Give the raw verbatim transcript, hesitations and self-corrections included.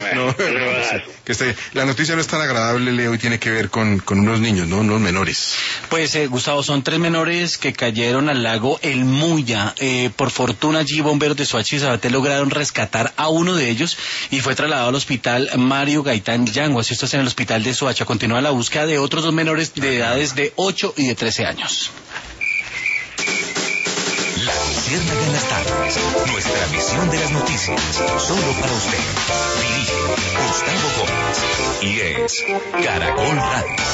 Bueno, No, no le va a no, dar. sí, que esté- la noticia no es tan agradable, Leo, y tiene que ver con, con unos niños, ¿no? Unos menores. Pues, eh, Gustavo, son tres menores que cayeron al lago El Muya. Eh, por fortuna, allí bomberos de Soacha y Sabaté lograron rescatar a uno de ellos y fue trasladado al hospital Mario Gaitán Yanguas. Esto es en el hospital de Soacha. Continúa la búsqueda de otros dos menores de edades de ocho y de trece años. La Luciérnaga en las tardes. Nuestra misión de las noticias. Solo para usted. Dirige Gustavo Gómez. Y es Caracol Radio.